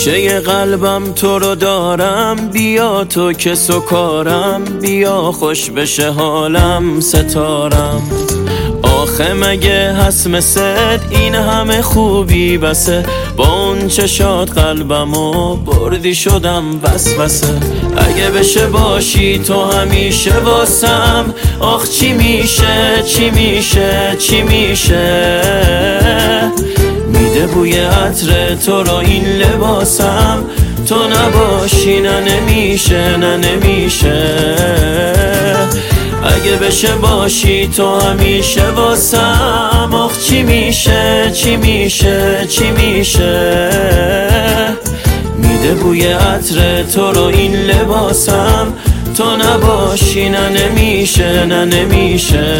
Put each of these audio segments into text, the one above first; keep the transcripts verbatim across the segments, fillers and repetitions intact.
گوشه قلبم تو رو دارم، بیا تو که سکارم، بیا خوش بشه حالم ستارم. آخه مگه هست مثل این همه خوبی بسه، با اون چشات قلبمو بردی شدم وسوسه. اگه بشه باشی تو همیشه واسم، آخ چی میشه چی میشه چی میشه. میده بوی عطر تو را این لباسم، تو نباشی نه نمیشه نه نمیشه. اگه بشه باشی تو همیشه واسم، آخ چی میشه چی میشه چی میشه. میده بوی عطر تو رو این لباسم، تو نباشی نه نمیشه نه نمیشه.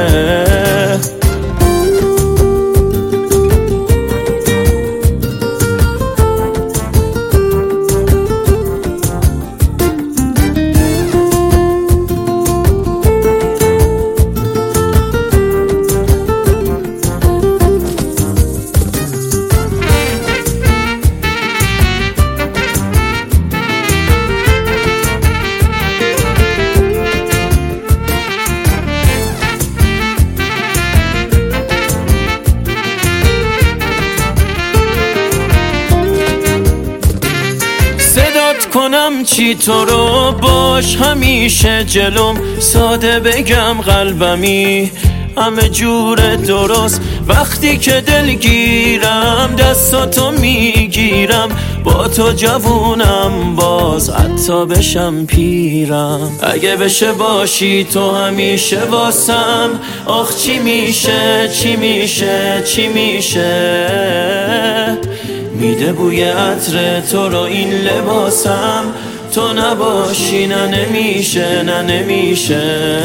کنم چی تو رو باش همیشه جلوم، ساده بگم قلبمی همه جور درست. وقتی که دلگیرم دستاتو میگیرم، با تو جوونم باز حتی بشم پیرم. اگه بشه باشی تو همیشه واسم، آخ چی میشه چی میشه چی میشه. میده بوی عطر تو رو این لباسم، تو نباشی نه نمیشه نه نمیشه.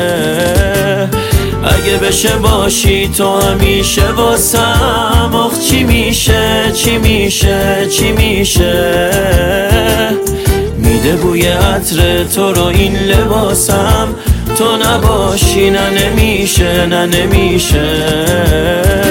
اگه بشه باشی تو همیشه واسم، آخ چی میشه چی میشه چی میشه. میده بوی عطر تو رو این لباسم، تو نباشی نه نمیشه نه نمیشه.